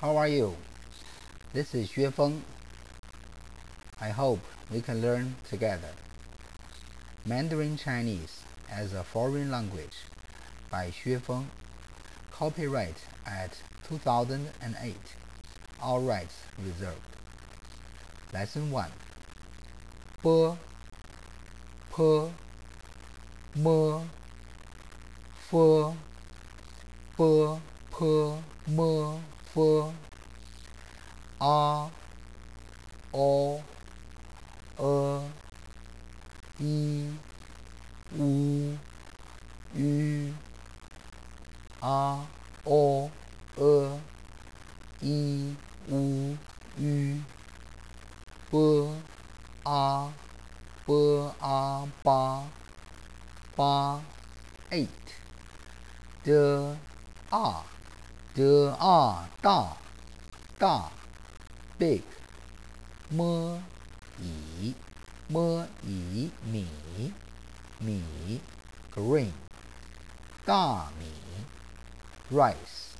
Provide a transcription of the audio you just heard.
how are you? This is Xue Feng. I hope we can learn together. Mandarin Chinese as a foreign language by Xue Feng. Copyright at 2008. All rights reserved. Lesson 1. P, P, M, F, P, P, M, F, A, O, I, U, Ü, A, O, I, U, Ü, B, A, ba, 8. D, A, da, big. M, I, mi, green. Da, mi, rice.